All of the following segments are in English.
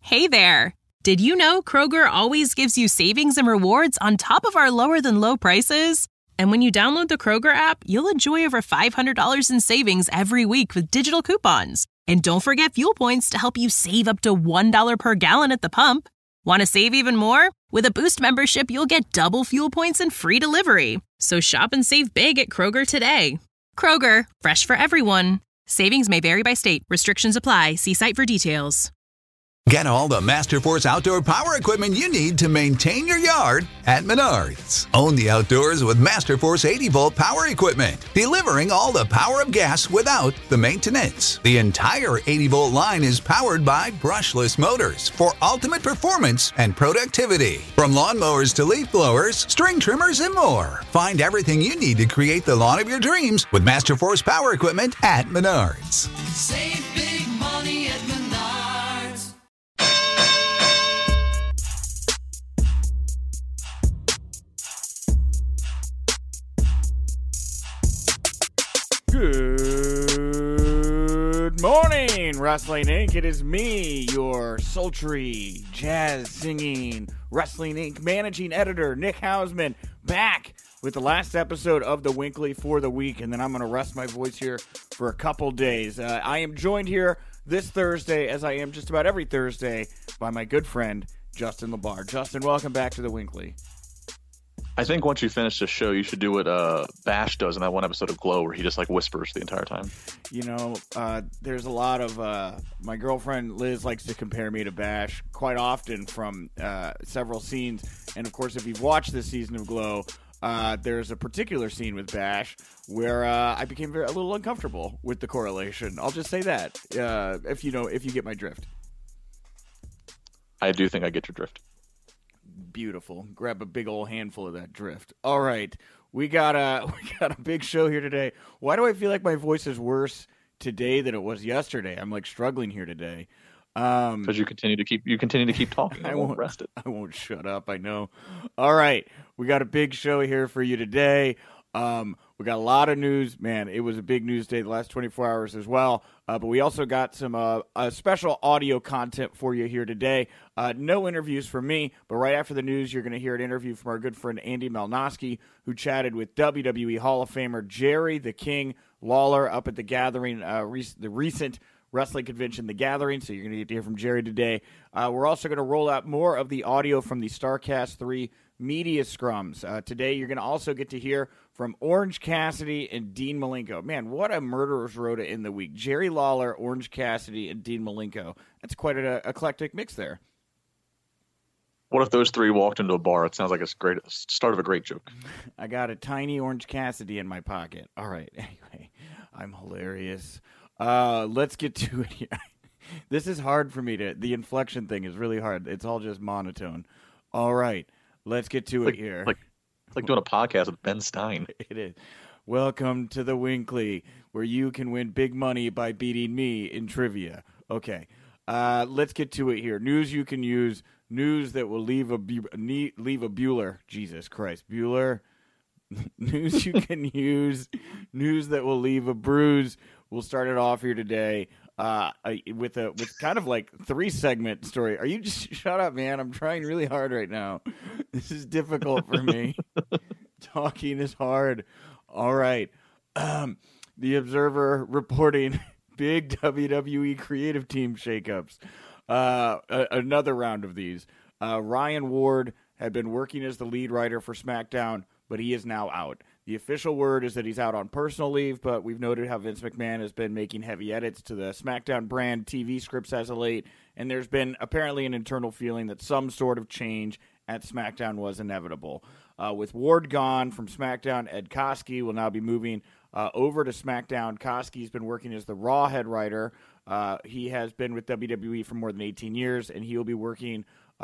Hey there! Did you know Kroger always gives you savings and rewards on top of our lower-than-low prices? And when you download the Kroger app, you'll enjoy over $500 in savings every week with digital coupons. And don't forget fuel points to help you save up to $1 per gallon at the pump. Want to save even more? With a Boost membership, you'll get double fuel points and free delivery. So shop and save big at Kroger today. Kroger, fresh for everyone. Savings may vary by state. Restrictions apply. See site for details. Get all the Masterforce outdoor power equipment you need to maintain your yard at Menards. Own the outdoors with Masterforce 80-volt power equipment, delivering all the power of gas without the maintenance. The entire 80-volt line is powered by brushless motors for ultimate performance and productivity. From lawnmowers to leaf blowers, string trimmers, and more. Find everything you need to create the lawn of your dreams with Masterforce power equipment at Menards. Save big money at Menards. Good morning, Wrestling Inc. It is me, your sultry, jazz-singing Wrestling Inc. managing editor, Nick Hausman, back with the last episode of the Winkley for the week, and then I'm going to rest my voice here for a couple days. I am joined here this Thursday, as I am just about every Thursday, by my good friend, Justin LaBar. Justin, welcome back to the Winkley. I think once you finish the show, you should do what Bash does in that one episode of Glow where he just like whispers the entire time. You know, there's a lot of my girlfriend Liz likes to compare me to Bash quite often from several scenes. And of course, if you've watched this season of Glow, there's a particular scene with Bash where I became a little uncomfortable with the correlation. I'll just say that if you get my drift. I do think I get your drift. Beautiful. Grab a big old handful of that drift. All right, we got a big show here today. Why do I feel like my voice is worse today than it was yesterday? I'm like struggling here today. Because you continue to keep talking. I won't rest it. I won't shut up. I know. All right, we got a big show here for you today. We got a lot of news. Man, it was a big news day the last 24 hours as well. But we also got some special audio content for you here today. No interviews from me, but right after the news, you're going to hear an interview from our good friend Andy Malnosky, who chatted with WWE Hall of Famer Jerry the King Lawler up at the Gathering, the recent wrestling convention, The Gathering. So you're going to get to hear from Jerry today. We're also going to roll out more of the audio from the StarCast 3 media scrums. Today, you're going to also get to hear from Orange Cassidy and Dean Malenko. Man, what a murderer's row to end the week. Jerry Lawler, Orange Cassidy, and Dean Malenko. That's quite an eclectic mix there. What if those three walked into a bar? It sounds like it's great. Start of a great joke. I got a tiny Orange Cassidy in my pocket. All right. Anyway, I'm hilarious. Let's get to it here. This is hard for me the inflection thing is really hard. It's all just monotone. All right. Let's get to it here. It's like doing a podcast with Ben Stein. It is. Welcome to the Winkley, where you can win big money by beating me in trivia. Okay. Let's get to it here. News you can use. News that will leave a Bueller. Jesus Christ. Bueller. News you can use. News that will leave a bruise. We'll start it off here today with kind of like 3-segment story. Are you just shut up, man? I'm trying really hard right now. This is difficult for me. Talking is hard. All right. The Observer reporting big WWE creative team shakeups. Another round of these. Ryan Ward had been working as the lead writer for SmackDown, but he is now out. The official word is that he's out on personal leave, but we've noted how Vince McMahon has been making heavy edits to the SmackDown brand TV scripts as of late, and there's been apparently an internal feeling that some sort of change at SmackDown was inevitable. With Ward gone from SmackDown, Ed Koskey will now be moving over to SmackDown. Koskey's been working as the Raw head writer. He has been with WWE for more than 18 years, and he will be working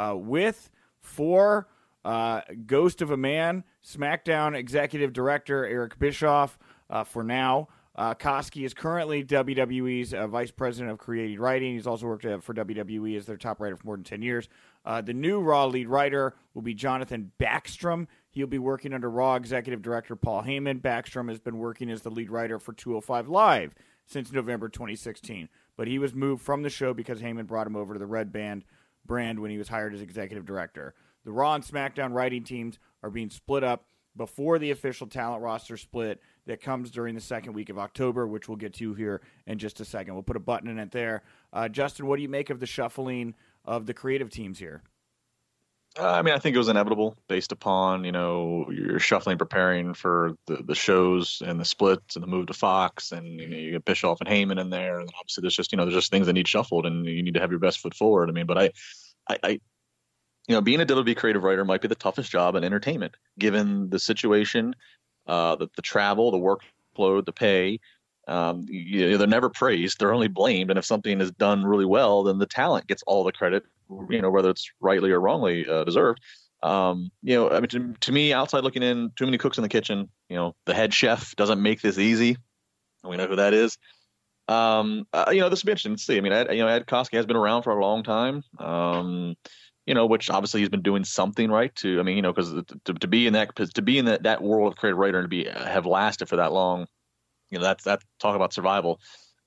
for Ghost of a Man, SmackDown Executive Director Eric Bischoff for now. Koskey is currently WWE's Vice President of Creative Writing. He's also worked for WWE as their top writer for more than 10 years. The new Raw lead writer will be Jonathan Backstrom. He'll be working under Raw Executive Director Paul Heyman. Backstrom has been working as the lead writer for 205 Live since November 2016. But he was moved from the show because Heyman brought him over to the Red Band brand when he was hired as executive director. The Raw and SmackDown writing teams are being split up before the official talent roster split that comes during the second week of October, which we'll get to here in just a second. We'll put a button in it there. Justin, what do you make of the shuffling of the creative teams here? I mean, I think it was inevitable based upon, you're shuffling, preparing for the shows and the splits and the move to Fox, and you get Bischoff and Heyman in there, and obviously there's just things that need shuffled, and you need to have your best foot forward. I mean, but I being a WWE creative writer might be the toughest job in entertainment, given the situation, the travel, the workload, the pay. They're never praised; they're only blamed. And if something is done really well, then the talent gets all the credit, whether it's rightly or wrongly deserved. I mean, to me, outside looking in, too many cooks in the kitchen. The head chef doesn't make this easy. We know who that is. This will be interesting to see. I mean, Ed Koskey has been around for a long time. Which obviously he's been doing something right because to be in that world of creative writer and to have lasted for that long, that's talk about survival.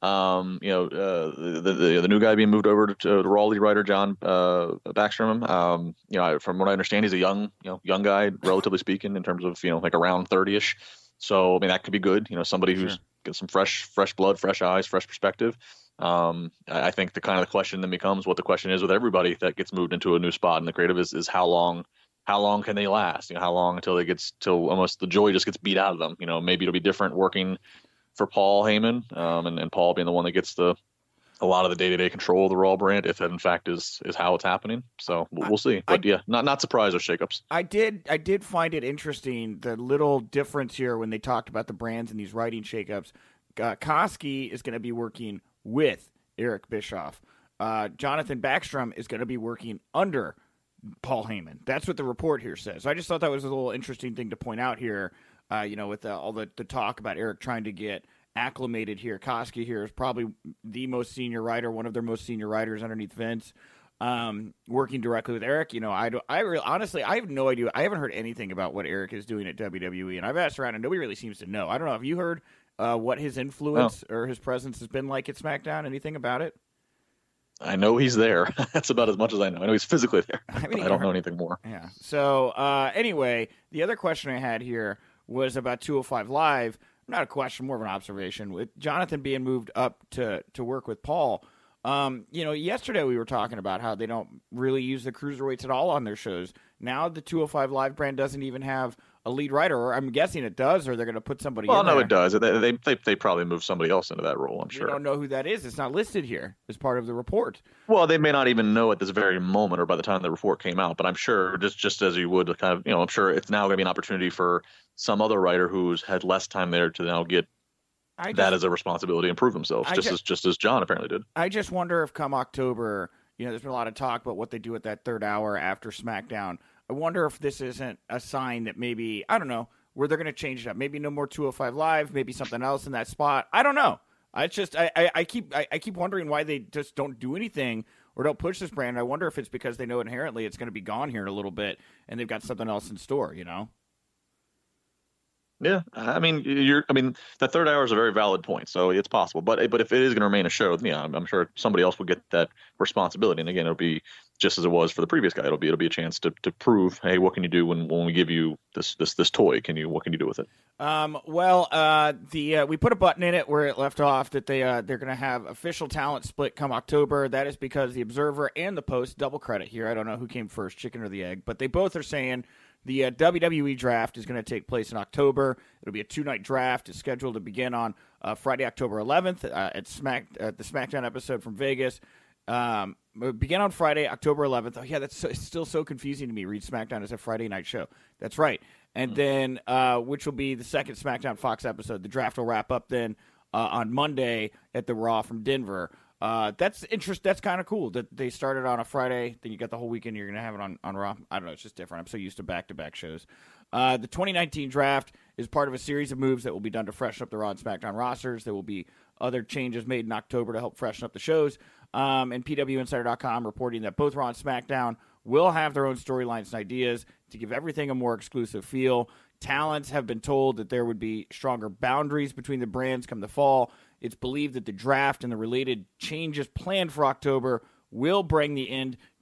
The new guy being moved over to the Raw lead writer, John Backstrom. From what I understand, he's a young guy, relatively speaking, in terms of like around 30ish. So I mean that could be good. Somebody who's got some fresh blood, fresh eyes, fresh perspective. I think the question then becomes what the question is with everybody that gets moved into a new spot in the creative is how long can they last? How long until almost the joy just gets beat out of them? Maybe it'll be different working for Paul Heyman, and Paul being the one that gets a lot of the day-to-day control of the Raw brand, if that in fact is how it's happening. So we'll see. But not surprised with shakeups. I did find it interesting, the little difference here when they talked about the brands and these writing shakeups. Koskey is going to be working with Eric Bischoff. Jonathan Backstrom is going to be working under Paul Heyman. That's what the report here says. So I just thought that was a little interesting thing to point out here. With all the talk about Eric trying to get acclimated here. Koskey here is probably the most senior writer, one of their most senior writers underneath Vince, working directly with Eric. Honestly, I have no idea. I haven't heard anything about what Eric is doing at WWE, and I've asked around, and nobody really seems to know. I don't know. Have you heard what his influence or his presence has been like at SmackDown? Anything about it? I know he's there. That's about as much as I know. I know he's physically there. I don't know anything more. Yeah. So anyway, the other question I had here was about 205 Live. Not a question, more of an observation. With Jonathan being moved up to work with Paul, yesterday we were talking about how they don't really use the cruiserweights at all on their shows. Now the 205 Live brand doesn't even have a lead writer, or I'm guessing it does, or they're going to put somebody in there. Well, no, it does. They probably move somebody else into that role, I'm sure. We don't know who that is. It's not listed here as part of the report. Well, they may not even know at this very moment or by the time the report came out, but I'm sure just as you would kind of, I'm sure it's now going to be an opportunity for some other writer who's had less time there to now get that as a responsibility and prove themselves, just as John apparently did. I just wonder if come October, there's been a lot of talk about what they do at that third hour after SmackDown. I wonder if this isn't a sign that maybe, I don't know, where they're going to change it up. Maybe no more 205 Live, maybe something else in that spot. I don't know. I keep wondering why they just don't do anything or don't push this brand. I wonder if it's because they know inherently it's going to be gone here in a little bit and they've got something else in store, Yeah, I mean, that third hour is a very valid point, so it's possible. But if it is going to remain a show, I'm sure somebody else will get that responsibility. And again, it'll be just as it was for the previous guy. It'll be a chance to prove, hey, what can you do when we give you this toy? What can you do with it? We put a button in it where it left off that they're going to have official talent split come October. That is because the Observer and the Post, double credit here. I don't know who came first, chicken or the egg, but they both are saying the WWE draft is going to take place in October. It'll be a 2-night draft. It's scheduled to begin on Friday, October 11th at the SmackDown episode from Vegas. Begin on Friday, October 11th. Oh, yeah, it's still so confusing to me. Read SmackDown as a Friday night show. That's right. And then, which will be the second SmackDown Fox episode. The draft will wrap up then on Monday at the Raw from Denver. That's kind of cool that they started on a Friday. Then you got the whole weekend. You're going to have it on Raw. I don't know. It's just different. I'm so used to back-to-back shows. The 2019 draft is part of a series of moves that will be done to freshen up the Raw and SmackDown rosters. There will be other changes made in October to help freshen up the shows. And PWInsider.com reporting that both Raw and SmackDown will have their own storylines and ideas to give everything a more exclusive feel. Talents have been told that there would be stronger boundaries between the brands come the fall. It's believed that the draft and the related changes planned for October will bring the end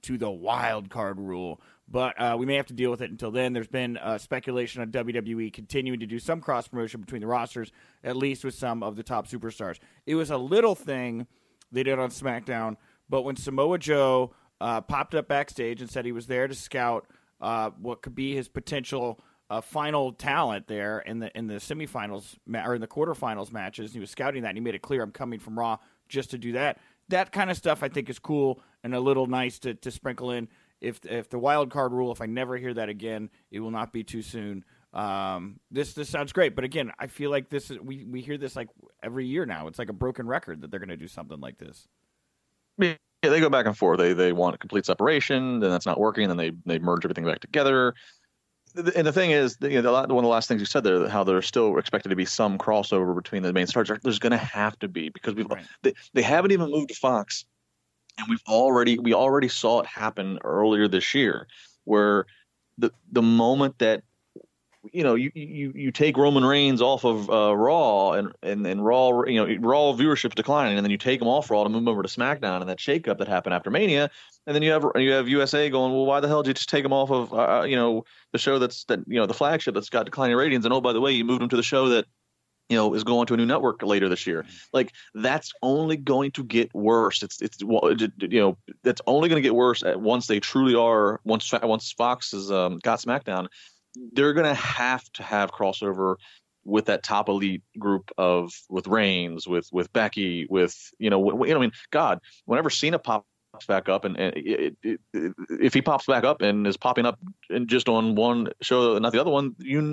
to the wild card rule. But we may have to deal with it until then. There's been speculation on WWE continuing to do some cross-promotion between the rosters, at least with some of the top superstars. It was a little thing they did on SmackDown, but when Samoa Joe popped up backstage and said he was there to scout what could be his potential final talent there in the semifinals or in the quarterfinals matches, he was scouting that, and he made it clear, I'm coming from Raw just to do that. That kind of stuff I think is cool and a little nice to sprinkle in. If the wild card rule, if I never hear that again, it will not be too soon. This sounds great, but again, I feel like this is we hear this like every year now. It's like a broken record that they're going to do something like this. Yeah, they go back and forth. They want a complete separation, then that's not working, then they merge everything back together. And the thing is, one of the last things you said there, how there's still expected to be some crossover between the main stars. There's going to have to be, because they haven't even moved to Fox. And we already saw it happen earlier this year, where the moment that you take Roman Reigns off of Raw and Raw Raw viewership's declining, and then you take him off Raw to move him over to SmackDown, and that shakeup that happened after Mania, and then you have USA going, well, why the hell did you just take him off of the show the flagship that's got declining ratings, and oh, by the way, you moved him to the show that is going to a new network later this year. Like, that's only going to get worse. That's only going to get worse once they truly are. Once Fox has got SmackDown, they're going to have crossover with that top elite group with Reigns, with Becky, God, whenever Cena pops back up, and if he pops back up and is popping up and just on one show and not the other one,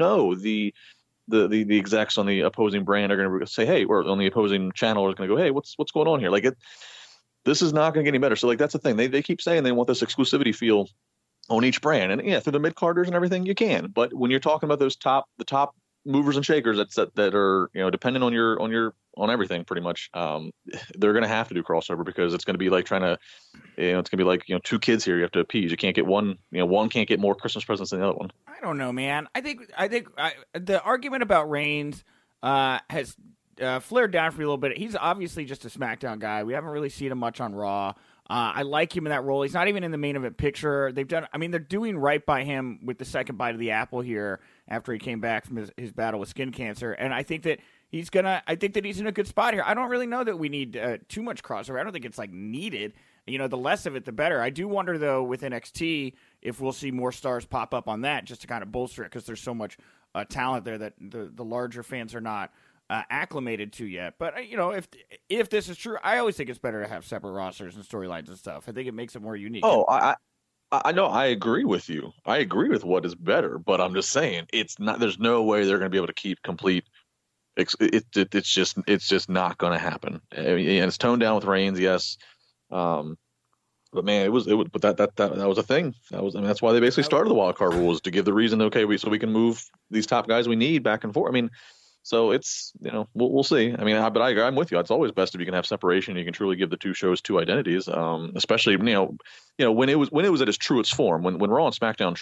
the execs on the opposing brand are going to say, hey, or on the opposing channel is going to go, hey, what's going on here? Like, this is not going to get any better. So, like, that's the thing. They keep saying they want this exclusivity feel on each brand, and yeah, through the mid carders and everything, you can. But when you're talking about the top movers and shakers that are dependent on everything pretty much, they're going to have to do crossover, because it's going to be like trying to, it's going to be like two kids here you have to appease. You can't get one can't get more Christmas presents than the other one. I don't know, man. I think the argument about Reigns has flared down for me a little bit. He's obviously just a SmackDown guy. We haven't really seen him much on Raw. I like him in that role. He's not even in the main event picture. They're doing right by him with the second bite of the apple here after he came back from his battle with skin cancer. And I think that he's in a good spot here. I don't really know that we need too much crossover. I don't think it's like needed. The less of it, the better. I do wonder, though, with NXT, if we'll see more stars pop up on that just to kind of bolster it, because there's so much talent there that the larger fans are not acclimated to yet. But if this is true, I always think it's better to have separate rosters and storylines and stuff. I think it makes it more unique. Oh, I know. I agree with you. I agree with what is better, but I'm just saying it's not. There's no way they're going to be able to keep complete. It's just not going to happen. And it's toned down with Reigns, yes. But man, but that was a thing. That's why they basically started the wild card rules, to give the reason, so we can move these top guys we need back and forth. So it's, we'll see. But I'm with you. It's always best if you can have separation. You can truly give the two shows two identities. Especially, when it was at its truest form, when Raw and SmackDown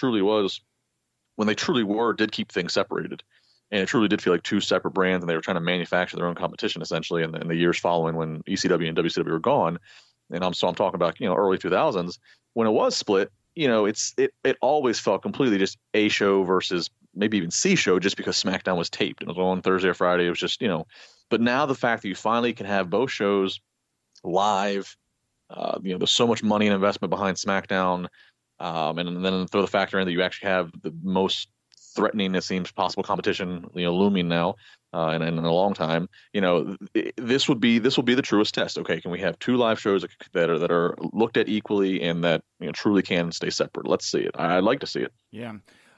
did keep things separated. And it truly did feel like two separate brands, and they were trying to manufacture their own competition essentially in the years following, when ECW and WCW were gone. And I'm talking about, early 2000s when it was split. It always felt completely just A show versus maybe even C show, just because SmackDown was taped and it was on Thursday or Friday. It was just, but now the fact that you finally can have both shows live, there's so much money and investment behind SmackDown. And then throw the factor in that you actually have the most threatening, it seems, possible competition, looming now, and in a long time. This will be the truest test. Okay, can we have two live shows that are looked at equally and that truly can stay separate? Let's see it. I'd like to see it. Yeah.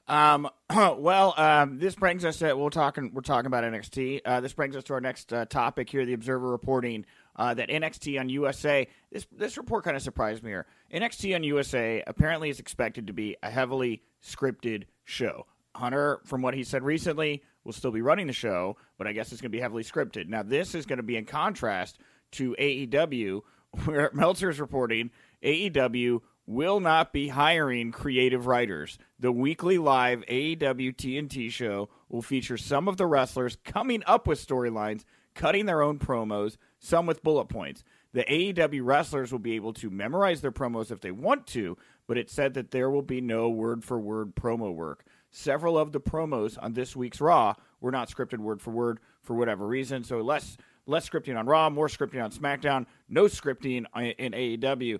This brings us to we're talking about NXT. This brings us to our next topic here. The Observer reporting that NXT on USA. This report kind of surprised me here. NXT on USA apparently is expected to be a heavily scripted show. Hunter, from what he said recently, will still be running the show, but I guess it's going to be heavily scripted. Now, this is going to be in contrast to AEW, where Meltzer is reporting AEW will not be hiring creative writers. The weekly live AEW TNT show will feature some of the wrestlers coming up with storylines, cutting their own promos, some with bullet points. The AEW wrestlers will be able to memorize their promos if they want to, but it said that there will be no word-for-word promo work. Several of the promos on this week's Raw were not scripted word for word for whatever reason, so less scripting on Raw, more scripting on SmackDown, no scripting in AEW.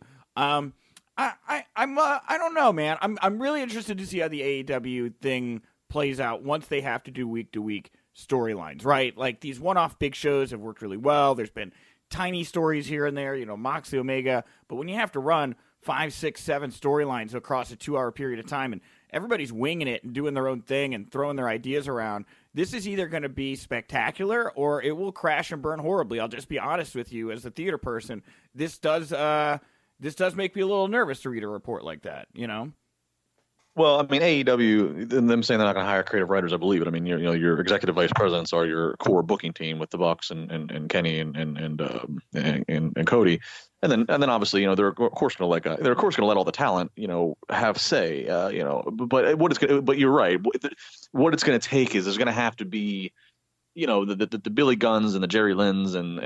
I don't know, man. I'm really interested to see how the AEW thing plays out once they have to do week-to-week storylines, right? Like, these one-off big shows have worked really well. There's been tiny stories here and there, Moxley, Omega, but when you have to run 5, 6, 7 storylines across a 2-hour period of time and everybody's winging it and doing their own thing and throwing their ideas around, this is either going to be spectacular or it will crash and burn horribly. I'll just be honest with you as a theater person. This does make me a little nervous to read a report like that, Well, I mean, AEW, and them saying they're not going to hire creative writers, I believe it. I mean, your executive vice presidents are your core booking team with the Bucks and Kenny and Cody, and then obviously, they're of course going to let all the talent, have say, but you're right. What it's going to take is there's going to have to be, the Billy Gunns and the Jerry Lynn's and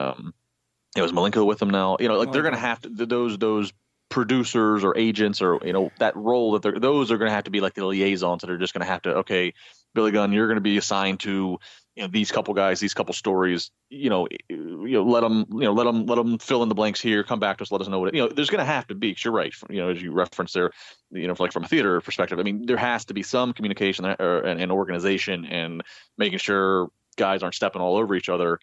is Malenko with them now? They're going to have to those producers or agents or that role that those are going to have to be like the liaisons that are just going to have to, okay, Billy Gunn, you're going to be assigned to these couple guys, these couple stories, let them fill in the blanks here, come back to us, let us know what there's going to have to be, 'cause you're right, as you referenced there, from a theater perspective, I mean, there has to be some communication and organization and making sure guys aren't stepping all over each other.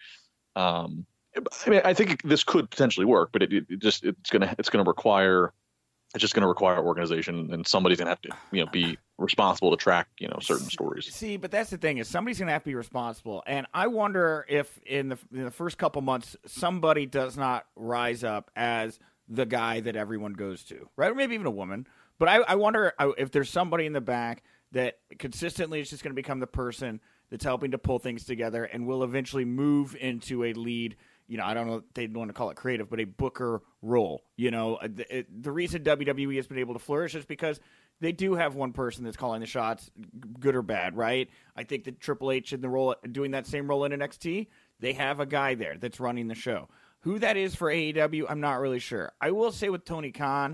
I mean, I think this could potentially work, but it's going to require organization, and somebody's going to have to be responsible to track certain stories. See, but that's the thing, is somebody's going to have to be responsible, and I wonder if in the first couple months somebody does not rise up as the guy that everyone goes to, right? Or maybe even a woman. But I wonder if there's somebody in the back that consistently is just going to become the person that's helping to pull things together and will eventually move into a lead. I don't know if they'd want to call it creative, but a booker role. The reason WWE has been able to flourish is because they do have one person that's calling the shots, good or bad, right? I think that Triple H in the role, doing that same role in NXT, they have a guy there that's running the show. Who that is for AEW, I'm not really sure. I will say with Tony Khan,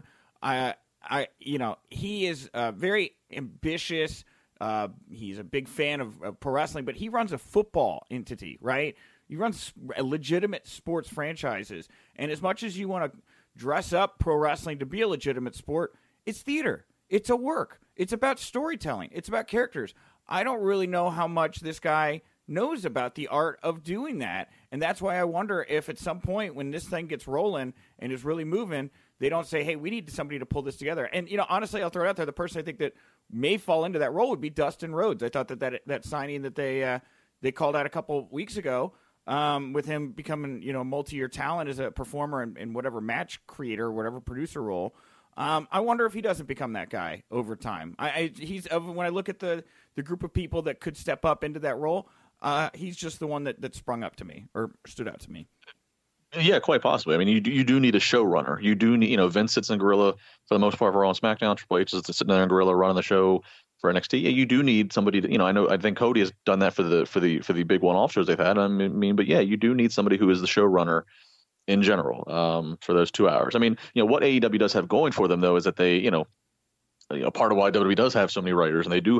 he is very ambitious. He's a big fan of pro wrestling, but he runs a football entity, right? He runs legitimate sports franchises. And as much as you want to dress up pro wrestling to be a legitimate sport, it's theater. It's a work. It's about storytelling. It's about characters. I don't really know how much this guy knows about the art of doing that. And that's why I wonder if at some point when this thing gets rolling and is really moving, they don't say, hey, we need somebody to pull this together. And, honestly, I'll throw it out there. The person I think that may fall into that role would be Dustin Rhodes. I thought that signing that they called out a couple weeks ago, with him becoming, a multi-year talent as a performer and whatever match creator, whatever producer role. I wonder if he doesn't become that guy over time. He's when I look at the group of people that could step up into that role, he's just the one that sprung up to me or stood out to me. Yeah, quite possibly. I mean, you do need a showrunner. You do need, Vince sits in Gorilla for the most part for Raw and SmackDown. Triple H is sitting there in Gorilla running the show for NXT. Yeah, you do need somebody to, I think Cody has done that for the big one-off shows they've had. I mean, but yeah, you do need somebody who is the showrunner in general, for those 2 hours. I mean, what AEW does have going for them though is that they, part of why WWE does have so many writers and they do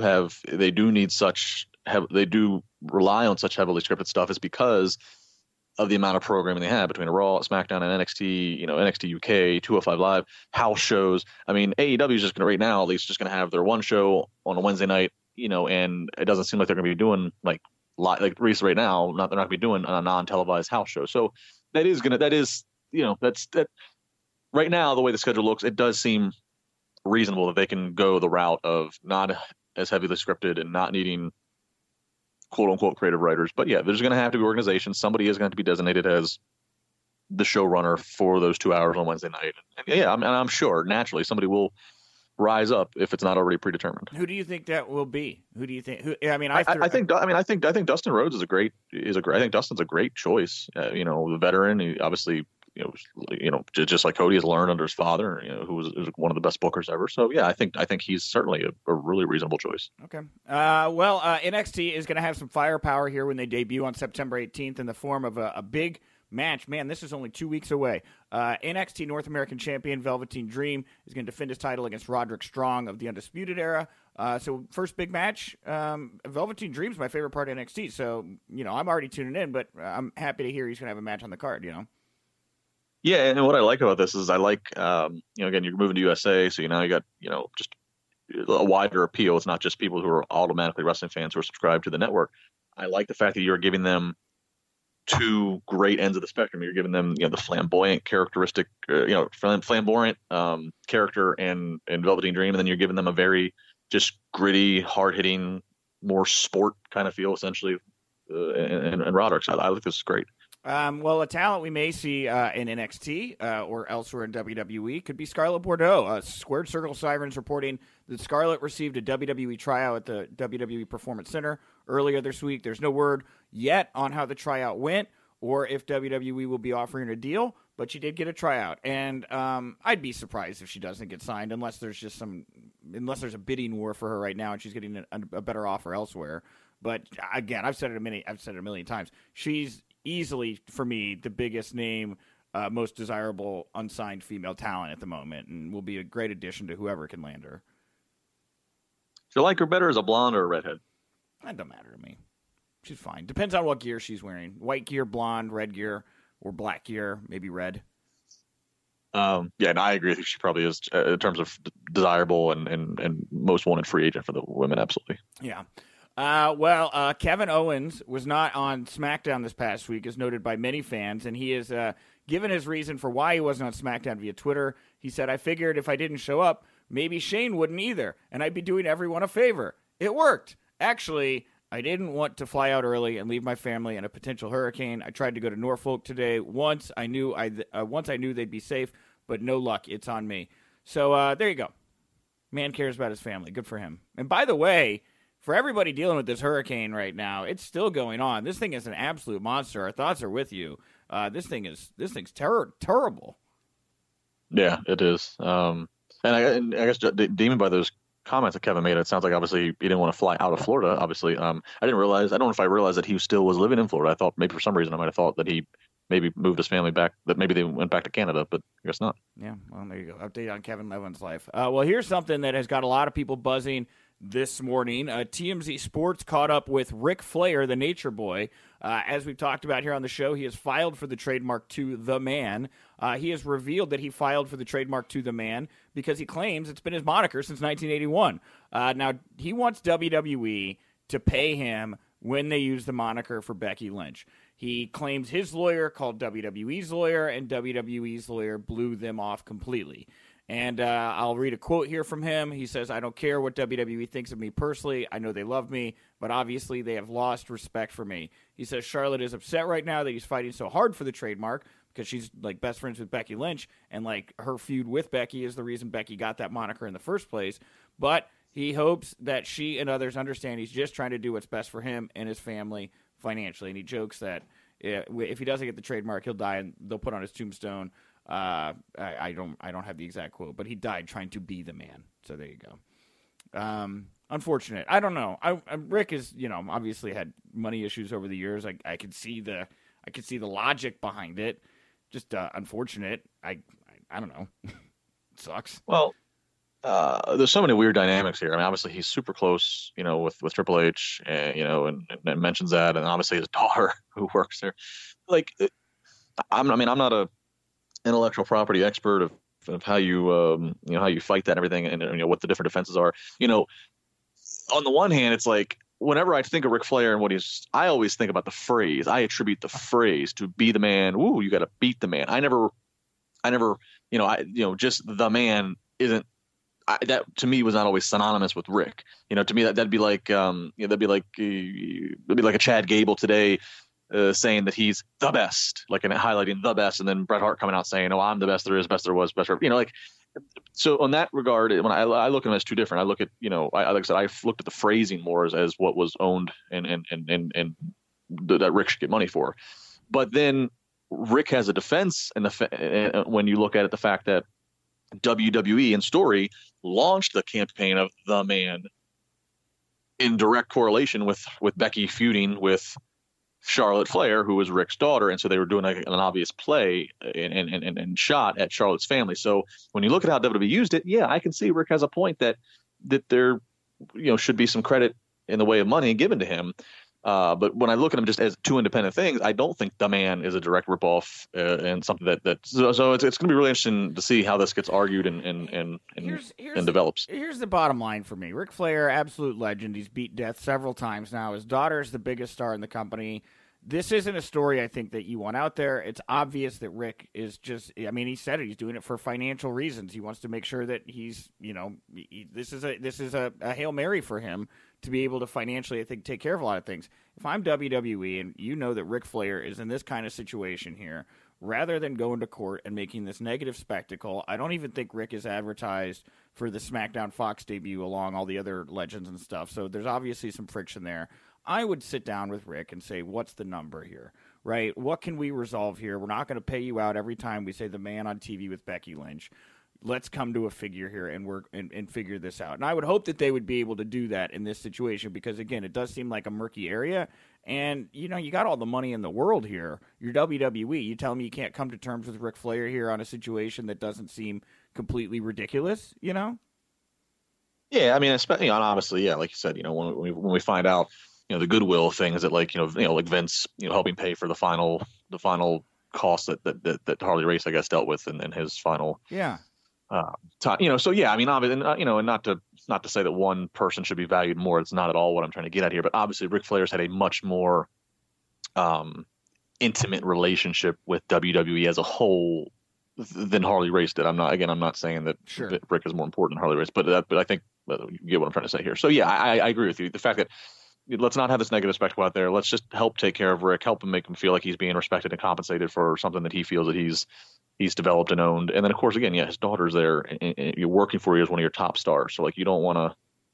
rely on such heavily scripted stuff is because of the amount of programming they have between Raw, SmackDown, and NXT, NXT UK, 205 Live, house shows. I mean, AEW is just going to right now, at least, just going to have their one show on a Wednesday night, and it doesn't seem like they're going to be doing like Reese right now. They're not going to be doing a non-televised house show. So that's right now the way the schedule looks. It does seem reasonable that they can go the route of not as heavily scripted and not needing quote unquote creative writers. But yeah, there's going to have to be organization. Somebody is going to be designated as the showrunner for those 2 hours on Wednesday night. And yeah, I'm sure naturally somebody will rise up if it's not already predetermined. Who do you think that will be? Who do you think? I think Dustin Rhodes I think Dustin's a great choice. The veteran, he obviously, just like Cody has learned under his father, who was one of the best bookers ever. So yeah, I think he's certainly a really reasonable choice. Okay. NXT is going to have some firepower here when they debut on September 18th in the form of a big match. Man, this is only 2 weeks away. NXT North American Champion Velveteen Dream is going to defend his title against Roderick Strong of the Undisputed Era. So first big match. Velveteen Dream's my favorite part of NXT. So, I'm already tuning in, but I'm happy to hear he's going to have a match on the card, Yeah, and what I like about this is I like, again, you're moving to USA, so now you got, just a wider appeal. It's not just people who are automatically wrestling fans who are subscribed to the network. I like the fact that you're giving them two great ends of the spectrum. You're giving them, the flamboyant characteristic, flamboyant character and Velveteen Dream, and then you're giving them a very just gritty, hard-hitting, more sport kind of feel, essentially, and Roderick. So I think this is great. Well, a talent we may see in NXT or elsewhere in WWE could be Scarlett Bordeaux. Squared Circle Sirens reporting that Scarlett received a WWE tryout at the WWE Performance Center earlier this week. There's no word yet on how the tryout went or if WWE will be offering a deal, but she did get a tryout. And I'd be surprised if she doesn't get signed unless there's a bidding war for her right now and she's getting a better offer elsewhere. But again, I've said it a million times. She's easily, for me, the biggest name, most desirable unsigned female talent at the moment, and will be a great addition to whoever can land her. Do you like her better as a blonde or a redhead? That don't matter to me. She's fine. Depends on what gear she's wearing. White gear, blonde, red gear, or black gear, maybe red. And I agree. I think she probably is, in terms of desirable and most wanted free agent for the women, absolutely. Yeah. Kevin Owens was not on SmackDown this past week, as noted by many fans, and he has given his reason for why he wasn't on SmackDown via Twitter. He said, "I figured if I didn't show up, maybe Shane wouldn't either, and I'd be doing everyone a favor. It worked. Actually, I didn't want to fly out early and leave my family in a potential hurricane. I tried to go to Norfolk today. Once I knew they'd be safe, but no luck. It's on me." So there you go. Man cares about his family. Good for him. And by the way, for everybody dealing with this hurricane right now, it's still going on. This thing is an absolute monster. Our thoughts are with you. This thing's terrible. Yeah, it is. And I guess, Demon, by those comments that Kevin made, it sounds like obviously he didn't want to fly out of Florida. Obviously, I don't know if I realized that he still was living in Florida. I thought maybe for some reason I might have thought that he maybe moved his family back, that maybe they went back to Canada, but I guess not. Yeah, well, there you go. Update on Kevin Levin's life. Well, here's something that has got a lot of people buzzing this morning. TMZ Sports caught up with Ric Flair, the Nature Boy. As we've talked about here on the show, he has filed for the trademark to The Man. He has revealed that he filed for the trademark to The Man because he claims it's been his moniker since 1981. Now, he wants WWE to pay him when they use the moniker for Becky Lynch. He claims his lawyer called WWE's lawyer, and WWE's lawyer blew them off completely. And I'll read a quote here from him. He says, "I don't care what WWE thinks of me personally. I know they love me, but obviously they have lost respect for me." He says Charlotte is upset right now that he's fighting so hard for the trademark because she's like best friends with Becky Lynch, and like her feud with Becky is the reason Becky got that moniker in the first place. But he hopes that she and others understand he's just trying to do what's best for him and his family financially. And he jokes that if he doesn't get the trademark, he'll die, and they'll put on his tombstone. I don't have the exact quote, but he died trying to be the man. So there you go. Unfortunate. I don't know. Rick is, obviously had money issues over the years. I could see the logic behind it. Just unfortunate. I don't know. It sucks. Well, there's so many weird dynamics here. I mean, obviously he's super close, with Triple H, and mentions that, and obviously his daughter who works there. Like, I'm not a intellectual property expert of how you how you fight that and everything, and what the different defenses are. On the one hand, it's like whenever I think of Ric Flair and I always think about the phrase. I attribute the phrase to be the man. Ooh, you got to beat the man. I never, just the man isn't. That to me was not always synonymous with Rick. To me that'd be like a Chad Gable today. Saying that he's the best, and highlighting the best, and then Bret Hart coming out saying, "Oh, I'm the best there is, best there was, best." So on that regard, when I look at them as two different, I look at like I said, I've looked at the phrasing more as what was owned and that Rick should get money for. But then Rick has a defense, and when you look at it, the fact that WWE and Story launched the campaign of the Man in direct correlation with Becky feuding with Charlotte Flair, who was Rick's daughter, and so they were doing an obvious play and shot at Charlotte's family. So when you look at how WWE used it, yeah, I can see Rick has a point that there, should be some credit in the way of money given to him. But when I look at them just as two independent things, I don't think The Man is a direct ripoff and something so it's going to be really interesting to see how this gets argued and develops. Here's the bottom line for me. Ric Flair, absolute legend. He's beat death several times now. His daughter is the biggest star in the company. This isn't a story I think that you want out there. It's obvious that Rick is just, he said it. He's doing it for financial reasons. He wants to make sure that he's, this is a Hail Mary for him to be able to financially, I think, take care of a lot of things. If I'm WWE and you know that Ric Flair is in this kind of situation here, rather than going to court and making this negative spectacle, I don't even think Rick is advertised for the SmackDown Fox debut along all the other legends and stuff. So there's obviously some friction there. I would sit down with Rick and say, what's the number here, right? What can we resolve here? We're not going to pay you out every time we say The Man on TV with Becky Lynch. Let's come to a figure here and figure this out. And I would hope that they would be able to do that in this situation because, again, it does seem like a murky area. And, you got all the money in the world here. You're WWE. You tell me you can't come to terms with Ric Flair here on a situation that doesn't seem completely ridiculous, Yeah, especially obviously, yeah, like you said, when we find out, the goodwill things that like Vince, helping pay for the final cost that Harley Race, I guess, dealt with in his final. Yeah. So yeah, obviously, and not to say that one person should be valued more. It's not at all what I'm trying to get at here. But obviously, Ric Flair's had a much more intimate relationship with WWE as a whole than Harley Race did. I'm not saying that Rick is more important than Harley Race, but I think you get what I'm trying to say here. So yeah, I agree with you. The fact that let's not have this negative spectacle out there. Let's just help take care of Rick, help him make him feel like he's being respected and compensated for something that he feels that he's developed and owned. And then, of course, again, yeah, his daughter's there, and you're working for you as one of your top stars. So, like, you don't want,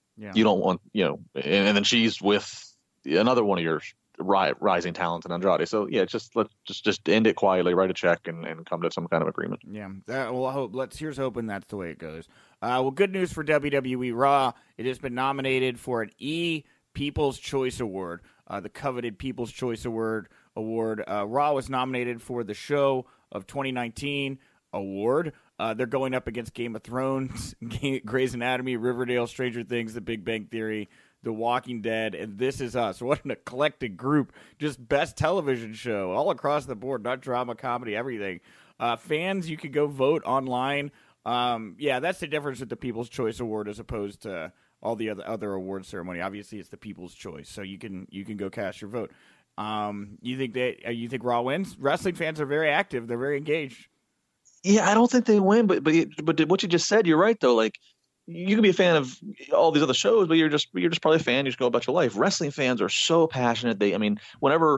and then she's with another one of your rising talents in Andrade. So, yeah, let's just end it quietly, write a check, and come to some kind of agreement. Yeah. Here's hoping that's the way it goes. Good news for WWE Raw. It has been nominated for an People's Choice Award, the coveted People's Choice Award. Raw was nominated for the Show of 2019 award. They're going up against Game of Thrones, Grey's Anatomy, Riverdale, Stranger Things, The Big Bang Theory, The Walking Dead, and This Is Us. What an eclectic group. Just best television show all across the board, not drama, comedy, everything. Fans, you could go vote online. That's the difference with the People's Choice Award as opposed to all the other award ceremony. Obviously, it's the People's Choice, so you can go cast your vote. You think Raw wins? Wrestling fans are very active. They're very engaged. Yeah, I don't think they win, but what you just said, you're right though. Like, you can be a fan of all these other shows, but you're just probably a fan. You just go about your life. Wrestling fans are so passionate. Whenever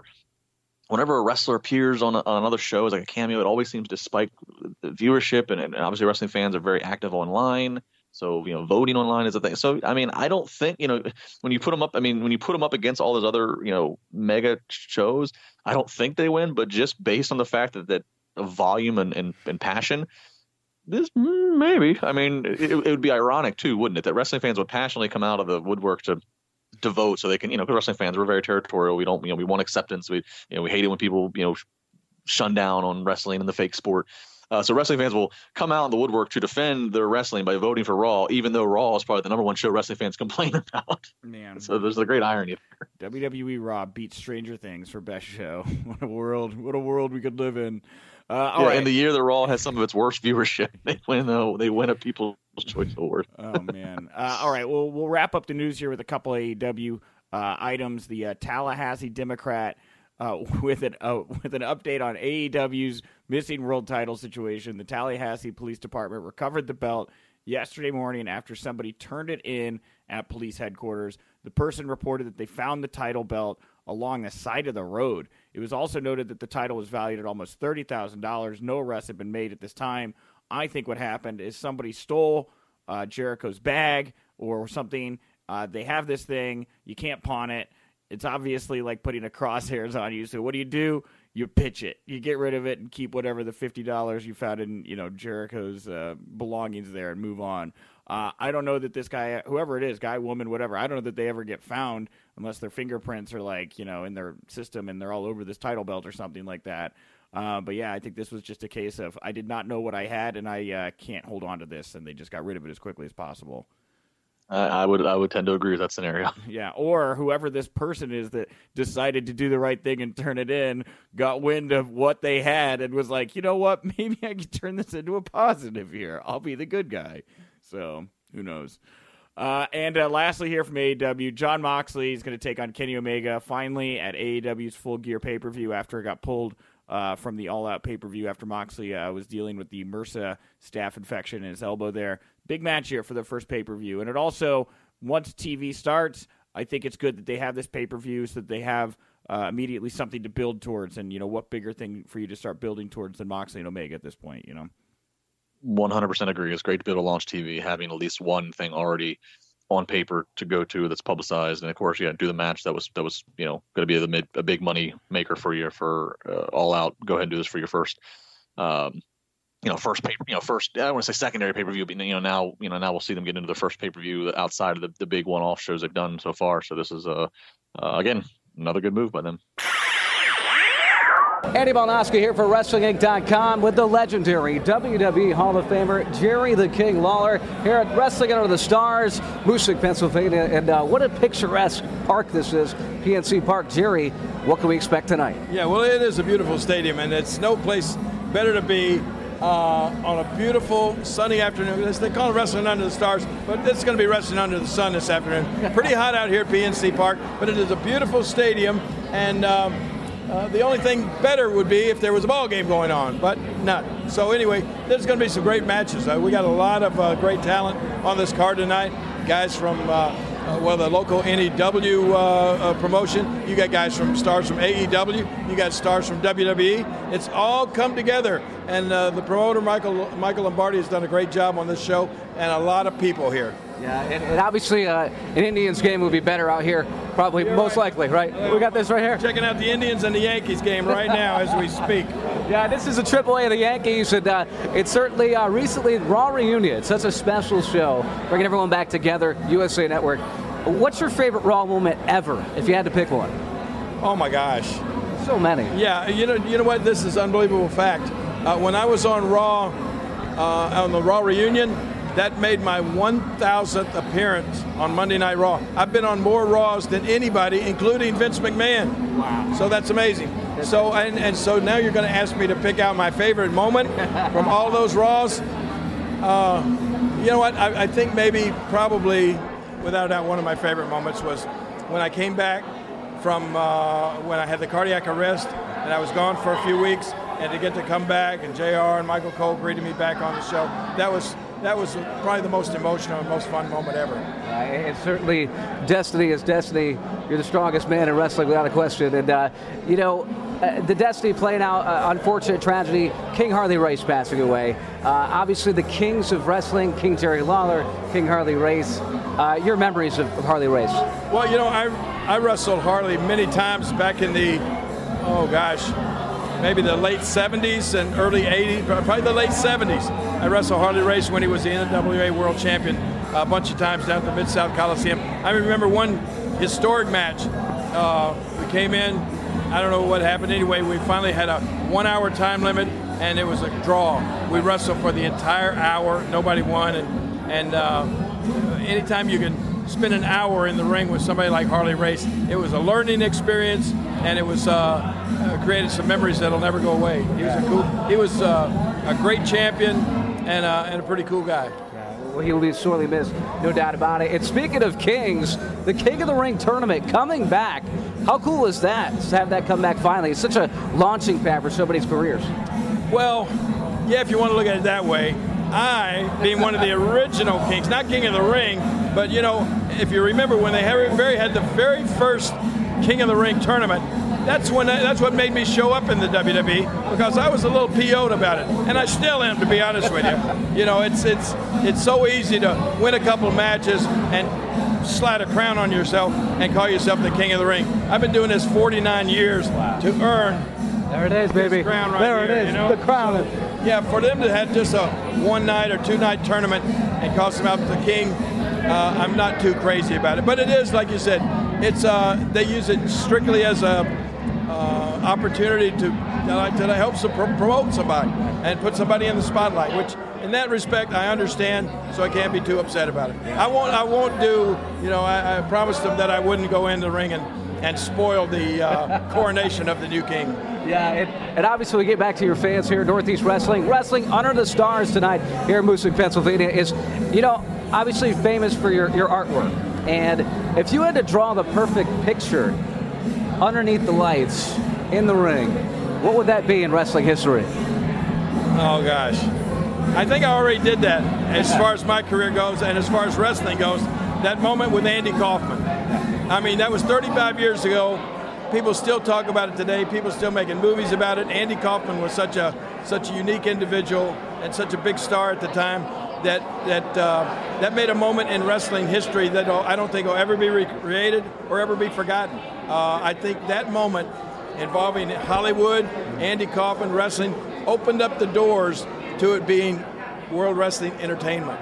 a wrestler appears on another show as like a cameo, it always seems to spike the viewership, and obviously wrestling fans are very active online. So, voting online is a thing. So, I don't think, when you put them up against all those other, mega shows, I don't think they win. But just based on the fact that volume and passion, this maybe. It would be ironic too, wouldn't it, that wrestling fans would passionately come out of the woodwork to vote so they can, because wrestling fans, we're very territorial. We don't, we want acceptance. We hate it when people, shun down on wrestling and the fake sport. So wrestling fans will come out in the woodwork to defend their wrestling by voting for Raw, even though Raw is probably the number one show wrestling fans complain about. Man, so there's a great irony there. WWE Raw beats Stranger Things for best show. What a world we could live in. In the year that Raw has some of its worst viewership, they win a People's Choice Award. Oh man! All right, well, we'll wrap up the news here with a couple AEW items. The Tallahassee Democrat. With an update on AEW's missing world title situation. The Tallahassee Police Department recovered the belt yesterday morning after somebody turned it in at police headquarters. The person reported that they found the title belt along the side of the road. It was also noted that the title was valued at almost $30,000. No arrests have been made at this time. I think what happened is somebody stole Jericho's bag or something. They have this thing. You can't pawn it. It's obviously like putting a crosshairs on you. So what do? You pitch it. You get rid of it and keep whatever the $50 you found in, Jericho's belongings there and move on. I don't know that this guy, whoever it is, guy, woman, whatever, I don't know that they ever get found unless their fingerprints are like, in their system and they're all over this title belt or something like that. But yeah, I think this was just a case of I did not know what I had and I can't hold on to this, and they just got rid of it as quickly as possible. I would tend to agree with that scenario. Yeah, or whoever this person is that decided to do the right thing and turn it in got wind of what they had and was like, you know what, maybe I can turn this into a positive here. I'll be the good guy. So, who knows? And lastly here from AEW, Jon Moxley is going to take on Kenny Omega finally at AEW's Full Gear pay-per-view after it got pulled from the All Out pay-per-view after Moxley was dealing with the MRSA staph infection in his elbow there. Big match here for the first pay-per-view. And it also, once TV starts, I think it's good that they have this pay-per-view so that they have immediately something to build towards. And, what bigger thing for you to start building towards than Moxley and Omega at this point, 100% agree. It's great to be able to launch TV, having at least one thing already on paper to go to that's publicized, and of course, do the match that was going to be a big money maker for you for All Out. Go ahead and do this for your first, first first. I don't want to say secondary pay per view, but now we'll see them get into the first pay per view outside of the big one off shows they've done so far. So this is again another good move by them. Andy Balnoski here for WrestlingInc.com with the legendary WWE Hall of Famer Jerry the King Lawler here at Wrestling Under the Stars, Moosic, Pennsylvania. And what a picturesque park this is, PNC Park. Jerry, what can we expect tonight? Yeah, well, it is a beautiful stadium, and it's no place better to be on a beautiful sunny afternoon. They call it Wrestling Under the Stars, but it's going to be Wrestling Under the Sun this afternoon. Pretty hot out here at PNC Park, but it is a beautiful stadium, and the only thing better would be if there was a ball game going on, but not. So anyway, there's going to be some great matches. We got a lot of great talent on this card tonight. Guys from the local NEW promotion. You got stars from AEW. You got stars from WWE. It's all come together, and the promoter Michael Lombardi has done a great job on this show, and a lot of people here. Yeah, and obviously an Indians game would be better out here, probably. You're most likely, right? We got this right here. Checking out the Indians and the Yankees game right now as we speak. Yeah, this is a AAA of the Yankees, and it's certainly recently Raw Reunion. It's such a special show, bringing everyone back together, USA Network. What's your favorite Raw moment ever, if you had to pick one? Oh my gosh. So many. Yeah, you know what? This is an unbelievable fact. When I was on Raw, on the Raw Reunion, that made my 1,000th appearance on Monday Night Raw. I've been on more Raws than anybody, including Vince McMahon. Wow. So that's amazing. So and so now you're going to ask me to pick out my favorite moment from all those Raws. You know what? I think probably, without a doubt, one of my favorite moments was when I came back from when I had the cardiac arrest and I was gone for a few weeks, and to get to come back and JR and Michael Cole greeted me back on the show. That was probably the most emotional and most fun moment ever. And certainly, destiny is destiny. You're the strongest man in wrestling without a question. And, the destiny playing out, unfortunate tragedy, King Harley Race passing away. Obviously, the kings of wrestling, King Jerry Lawler, King Harley Race. Your memories of Harley Race? Well, I wrestled Harley many times back in the, maybe the late 70s and early 80s, probably the late 70s. I wrestled Harley Race when he was the NWA World Champion a bunch of times down at the Mid-South Coliseum. I remember one historic match. We came in, I don't know what happened. Anyway, we finally had a 1 hour time limit, and it was a draw. We wrestled for the entire hour. Nobody won, and anytime you can spend an hour in the ring with somebody like Harley Race, it was a learning experience, and it was created some memories that'll never go away. He was a great champion and a pretty cool guy. Well, he will be sorely missed, no doubt about it. And speaking of kings, the King of the Ring tournament coming back. How cool is that to have that come back finally? It's such a launching pad for somebody's careers. Well, yeah, if you want to look at it that way. I, being one of the original kings, not King of the Ring, but if you remember when they had the very first King of the Ring tournament, that's what made me show up in the WWE, because I was a little PO'd about it, and I still am, to be honest with you. It's so easy to win a couple of matches and slide a crown on yourself and call yourself the King of the Ring. I've been doing this 49 years to earn. There it is, baby. Crown right there here, it is, the crown. yeah, for them to have just a 1-night or 2-night tournament and cost them out the king, I'm not too crazy about it. But it is, like you said, it's they use it strictly as a opportunity to help promote somebody and put somebody in the spotlight, which in that respect I understand, so I can't be too upset about it. I won't do, I promised them that I wouldn't go in the ring and spoil the coronation of the new king. Yeah, and obviously we get back to your fans here, Northeast Wrestling. Wrestling Under the Stars tonight here in Moosic, Pennsylvania is, obviously famous for your artwork. And if you had to draw the perfect picture underneath the lights in the ring, what would that be in wrestling history? Oh, gosh. I think I already did that as far as my career goes and as far as wrestling goes. That moment with Andy Kaufman. I mean, that was 35 years ago. People still talk about it today. People still making movies about it. Andy Kaufman was such a unique individual and such a big star at the time that made a moment in wrestling history that I don't think will ever be recreated or ever be forgotten. I think that moment involving Hollywood, Andy Kaufman, wrestling, opened up the doors to it being world wrestling entertainment.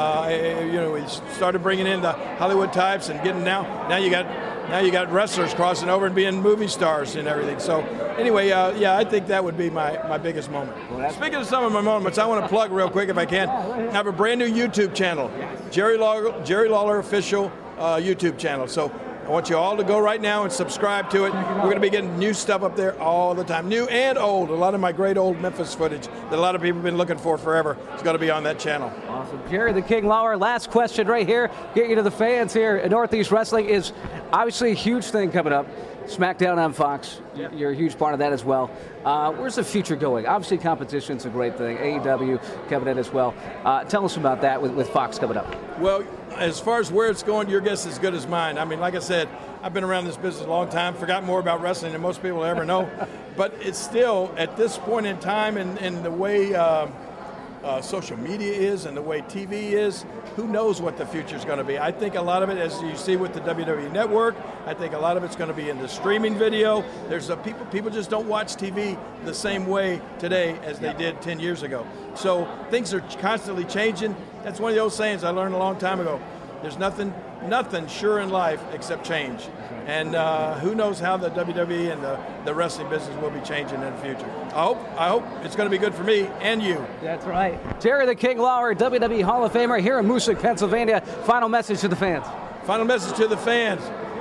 We started bringing in the Hollywood types and getting now you got wrestlers crossing over and being movie stars and everything. So anyway, I think that would be my biggest moment. Speaking of some of my moments, I want to plug real quick if I can. I have a brand new YouTube channel, Jerry Lawler Official YouTube channel. So I want you all to go right now and subscribe to it. We're going to be getting new stuff up there all the time, new and old. A lot of my great old Memphis footage that a lot of people have been looking for forever is going to be on that channel. Awesome. Jerry the King Lawler, last question right here. Get you to the fans here at Northeast Wrestling is obviously a huge thing coming up. SmackDown on Fox, you're a huge part of that as well. Where's the future going? Obviously competition's a great thing. AEW coming in as well. Tell us about that with Fox coming up. Well, as far as where it's going, your guess is as good as mine. I mean, like I said, I've been around this business a long time, forgot more about wrestling than most people ever know. But it's still, at this point in time, and the way social media is and the way TV is, who knows what the future is going to be. I think a lot of it, as you see with the WWE Network, I think a lot of it's going to be in the streaming video. There's people just don't watch TV the same way today as they did 10 years ago. So things are constantly changing. That's one of the old sayings I learned a long time ago. There's nothing sure in life except change. And who knows how the WWE and the wrestling business will be changing in the future. I hope it's going to be good for me and you. That's right. Jerry the King Lawler, WWE Hall of Famer here in Moosic, Pennsylvania. Final message to the fans. Final message to the fans.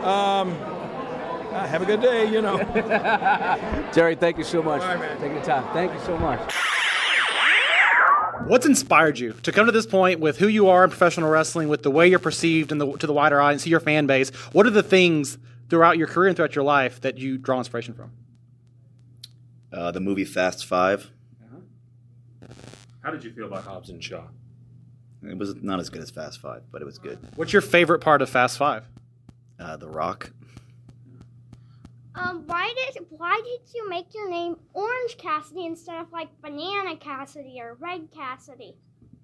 Have a good day, Jerry, thank you so much. All right, man. Take your time. Thank you so much. What's inspired you to come to this point with who you are in professional wrestling, with the way you're perceived to the wider audience, to your fan base? What are the things throughout your career and throughout your life that you draw inspiration from? The movie Fast Five. How did you feel about Hobbs and Shaw? It was not as good as Fast Five, but it was good. What's your favorite part of Fast Five? The Rock. Why did you make your name Orange Cassidy instead of like Banana Cassidy or Red Cassidy?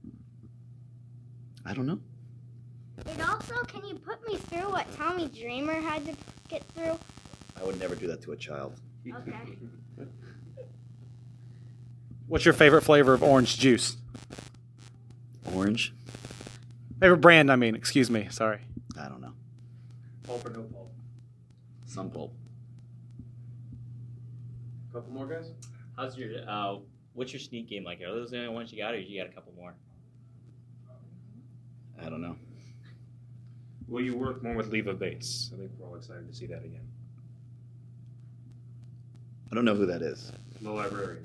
I don't know. And also, can you put me through what Tommy Dreamer had to get through? I would never do that to a child. Okay. What's your favorite flavor of orange juice? Orange? Favorite brand, excuse me, sorry. I don't know. Pulp or no pulp? Some pulp. Couple more guys? How's your what's your sneak game like? Are those the only ones you got, or you got a couple more? I don't know. Will you work more with Leva Bates? I think we're all excited to see that again. I don't know who that is. The librarian.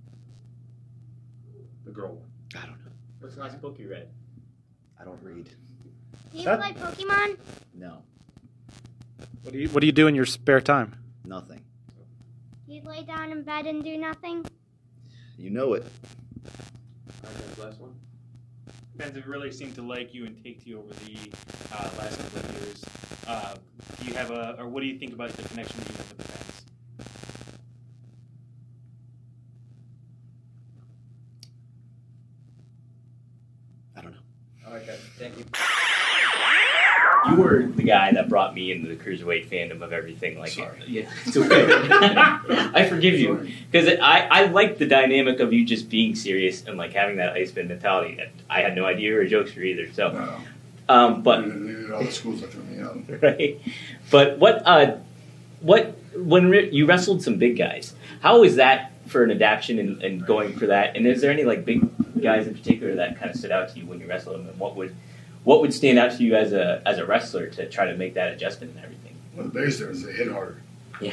The girl one. I don't know. What's the last book you read? I don't read. Do you play Pokemon? No. What do you do in your spare time? Nothing. You lay down in bed and do nothing? You know it. Last one. Fans have really seemed to like you and take to you over the last couple of years. Do you have or what do you think about the connection that you have with the fans? I don't know. All right, guys. Thank you. you were the guy that brought me into the cruiserweight fandom of everything. Like, Sorry. Yeah, it's okay. I forgive you because I like the dynamic of you just being serious and like having that Iceman mentality. I had no idea you were a jokester either. So, but all the schools that threw me out. right. But when you wrestled some big guys, how was that for an adaptation and going for that? And is there any like big guys in particular that kind of stood out to you when you wrestled them, and what would stand out to you as a wrestler to try to make that adjustment and everything? Well, the biggest there is they hit harder. Yeah.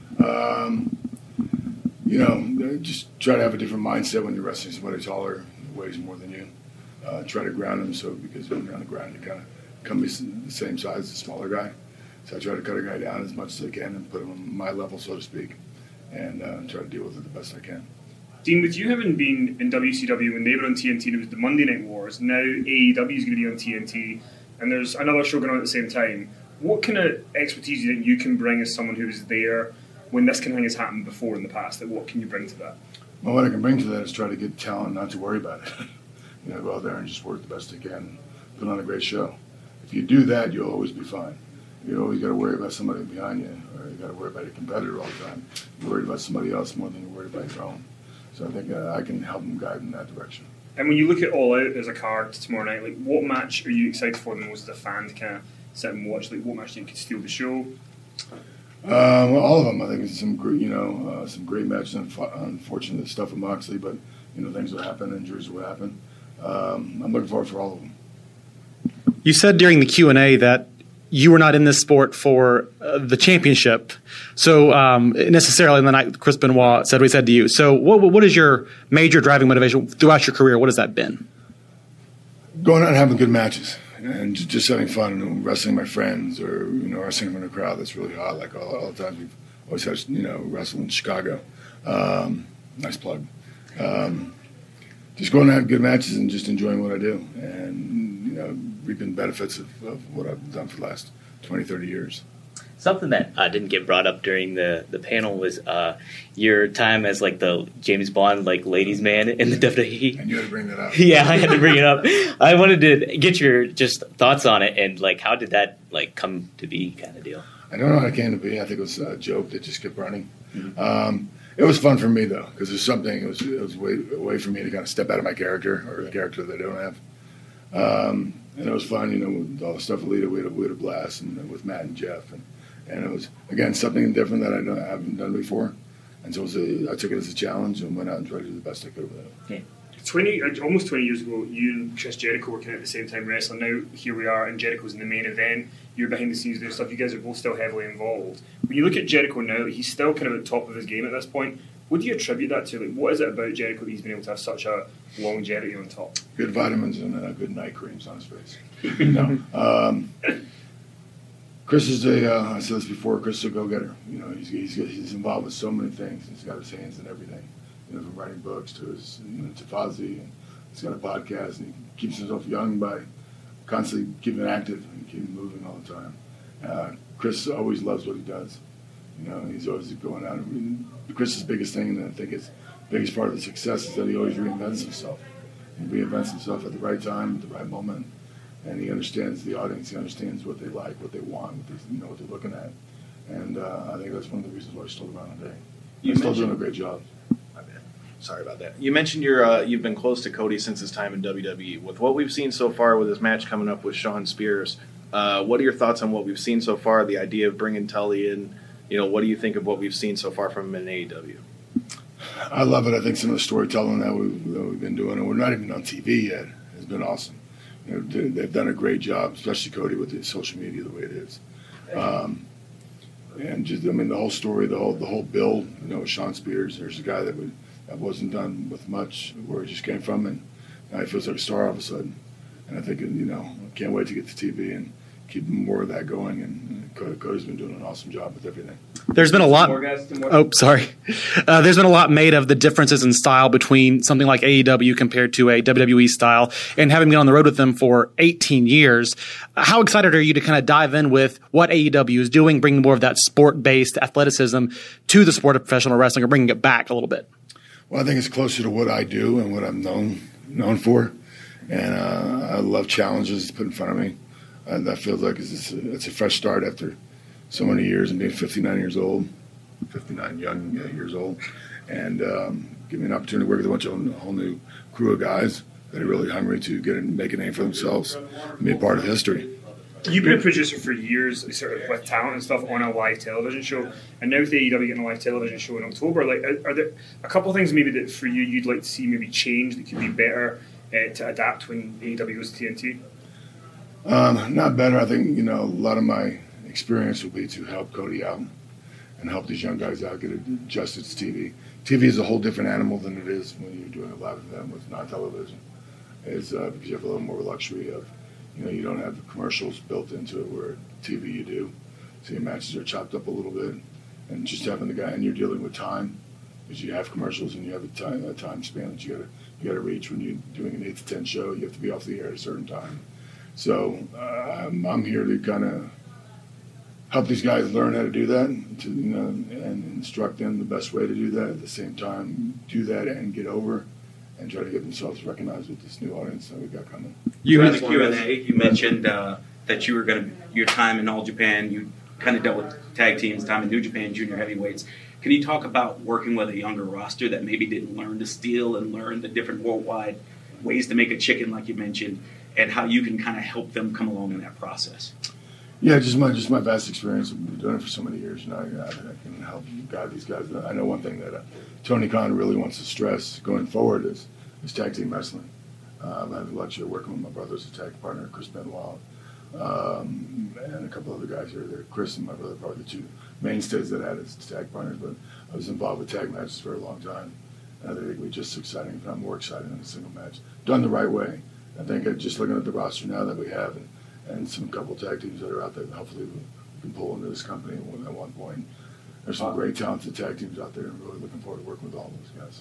No. Just try to have a different mindset when you're wrestling somebody taller, who weighs more than you. Try to ground them because when you're on the ground, you kind of come be the same size as a smaller guy. So I try to cut a guy down as much as I can and put him on my level, so to speak, and try to deal with it the best I can. Dean, with you having been in WCW when they were on TNT, it was the Monday Night Wars. Now AEW is going to be on TNT, and there's another show going on at the same time. What kind of expertise do you think you can bring as someone who was there when this kind of thing has happened before in the past? Like, what can you bring to that? Well, what I can bring to that is try to get talent not to worry about it. Go out there and just work the best they can and put on a great show. If you do that, you'll always be fine. You always got to worry about somebody behind you, or you got to worry about your competitor all the time. You're worried about somebody else more than you're worried about your own. So I think I can help them guide in that direction. And when you look at All Out as a card tomorrow night, like what match are you excited for the most as a fan to kind of sit and watch? Like what match do you think could steal the show? Well, all of them. I think it's some great matches. Unfortunate stuff with Moxley, but things will happen, injuries will happen. I'm looking forward for all of them. You said during the Q&A that you were not in this sport for the championship. So necessarily, and then Chris Benoit said what he said to you. So what is your major driving motivation throughout your career? What has that been? Going out and having good matches and just having fun and wrestling my friends or, wrestling in a crowd that's really hot. Like all the times we've always had, wrestling in Chicago. Nice plug. Just going out and have good matches and just enjoying what I do. And, reaping benefits of what I've done for the last 20, 30 years. Something that didn't get brought up during the panel was your time as like the James Bond like ladies man in the WWE. And you had to bring that up. Yeah, I had to bring it up. I wanted to get your just thoughts on it and like how did that like come to be kind of deal? I don't know how it came to be. I think it was a joke that just kept running. Mm-hmm. It was fun for me though because there's something. It was a way for me to kind of step out of my character or the character that I don't have. And it was fun, with all the stuff with Lita, we had a blast, and with Matt and Jeff, and it was again something different that I haven't done before, and so I took it as a challenge and went out and tried to do the best I could with it. Yeah. Almost 20 years ago, you and Chris Jericho were kind of at the same time wrestling. Now here we are, and Jericho's in the main event. You're behind the scenes doing stuff. You guys are both still heavily involved. When you look at Jericho now, he's still kind of at the top of his game at this point. What do you attribute that to? Like, what is it about Jericho that he's been able to have such a longevity on top? Good vitamins and good night creams on his face. Chris is I said this before. Chris is a go-getter. He's involved with so many things. He's got his hands in everything. From writing books to his to Fozzy, and he's got a podcast, and he keeps himself young by constantly keeping active and keeping moving all the time. Chris always loves what he does. He's always going out. Chris's biggest thing, and I think his biggest part of the success is that he always reinvents himself. He reinvents himself at the right time, at the right moment, and he understands the audience. He understands what they like, what they want, what they're looking at. And I think that's one of the reasons why he's still around today. He's still doing a great job. Sorry about that. You mentioned you've been close to Cody since his time in WWE. With what we've seen so far with his match coming up with Shawn Spears, what are your thoughts on what we've seen so far, the idea of bringing Tully in? What do you think of what we've seen so far from him in AEW? I love it. I think some of the storytelling that we've been doing, and we're not even on TV yet, has been awesome. They've done a great job, especially Cody with his social media the way it is. And just, the whole story, the whole build, with Shawn Spears, there's a guy that wasn't done with much, where he just came from, and now he feels like a star all of a sudden. And I think, can't wait to get to TV and keep more of that going, and Cody's been doing an awesome job with everything. There's been a lot. Oh, sorry. There's been a lot made of the differences in style between something like AEW compared to a WWE style, and having been on the road with them for 18 years, how excited are you to kind of dive in with what AEW is doing, bringing more of that sport-based athleticism to the sport of professional wrestling, or bringing it back a little bit? Well, I think it's closer to what I do and what I'm known for, and I love challenges put in front of me. that feels like it's a fresh start after so many years and being 59 years old, 59 young years old, and give me an opportunity to work with a whole new crew of guys that are really hungry to make a name for themselves and be a part of history. You've been a producer for years, sort of with talent and stuff on a live television show, and now with the AEW getting a live television show in October, like, are there a couple of things maybe that for you you'd like to see maybe change that could be better to adapt when AEW goes to TNT? Not better. I think, a lot of my experience will be to help Cody out and help these young guys out get adjusted to TV. TV is a whole different animal than it is when you're doing a live event with non-television. It's because you have a little more luxury of, you don't have the commercials built into it where TV you do. So your matches are chopped up a little bit, and just having the guy, and you're dealing with time, because you have commercials and you have a time span that you gotta reach when you're doing an 8 to 10 show. You have to be off the air at a certain time. So I'm here to kind of help these guys learn how to do that, and instruct them the best way to do that. At the same time, do that and get over, and try to get themselves recognized with this new audience that we got coming. During the Q&A, you mentioned that you were your time in All Japan, you kind of dealt with tag teams, time in New Japan, junior heavyweights. Can you talk about working with a younger roster that maybe didn't learn to steal and learn the different worldwide ways to make a chicken, like you mentioned, and how you can kind of help them come along in that process? Yeah, just my vast experience. I've been doing it for so many years now. I can help guide these guys. I know one thing that Tony Khan really wants to stress going forward is tag team wrestling. I've had the luxury of working with my brother as a tag partner, Chris Benoit, and a couple other guys here. Chris and my brother are probably the two mainstays that I had as tag partners, but I was involved with tag matches for a long time. And I think it would be just exciting, if not more exciting than a single match. Done the right way. I think just looking at the roster now that we have and some couple tag teams that are out there, hopefully we can pull into this company at one point. There's some great talented tag teams out there, and I'm really looking forward to working with all those guys.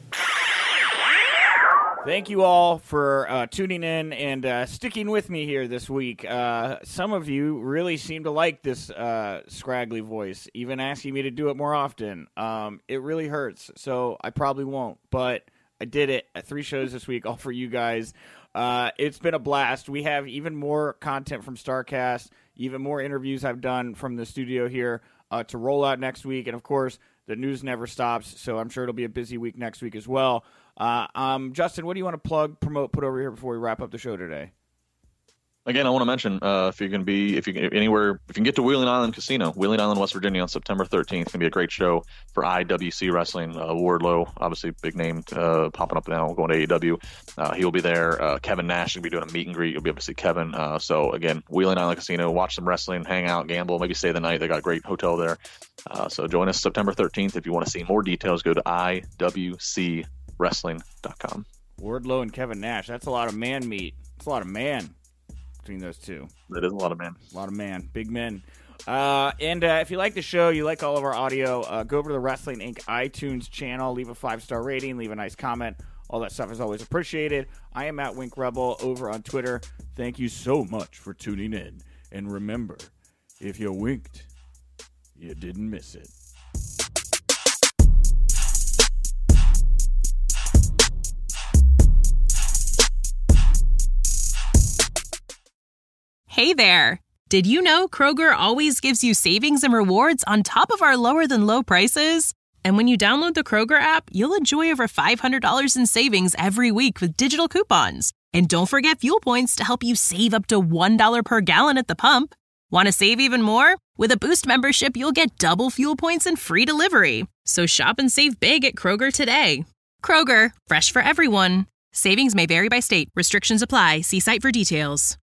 Thank you all for tuning in and sticking with me here this week. Some of you really seem to like this scraggly voice, even asking me to do it more often. It really hurts, so I probably won't, but I did it at 3 shows this week, all for you guys. It's been a blast. We have even more content from StarCast, even more interviews I've done from the studio here to roll out next week. And, of course, the news never stops, so I'm sure it'll be a busy week next week as well. Justin, what do you want to plug, promote, put over here before we wrap up the show today? Again, I want to mention if you can get to Wheeling Island Casino, Wheeling Island, West Virginia, on September 13th, it's gonna be a great show for IWC Wrestling. Wardlow, obviously big name, popping up now, going to AEW. He'll be there. Kevin Nash will be doing a meet and greet. You'll be able to see Kevin. So again, Wheeling Island Casino, watch some wrestling, hang out, gamble, maybe stay the night. They got a great hotel there. So join us September 13th. If you want to see more details, go to IWCWrestling.com. Wardlow and Kevin Nash. That's a lot of man meat. That's a lot of man between those two. That is a lot of man. A lot of man. Big men. And if you like the show, you like all of our audio, go over to the Wrestling Inc. iTunes channel, leave a 5-star rating, leave a nice comment. All that stuff is always appreciated. I am at Wink Rebel over on Twitter. Thank you so much for tuning in. And remember, if you winked, you didn't miss it. Hey there! Did you know Kroger always gives you savings and rewards on top of our lower-than-low prices? And when you download the Kroger app, you'll enjoy over $500 in savings every week with digital coupons. And don't forget fuel points to help you save up to $1 per gallon at the pump. Want to save even more? With a Boost membership, you'll get double fuel points and free delivery. So shop and save big at Kroger today. Kroger, fresh for everyone. Savings may vary by state. Restrictions apply. See site for details.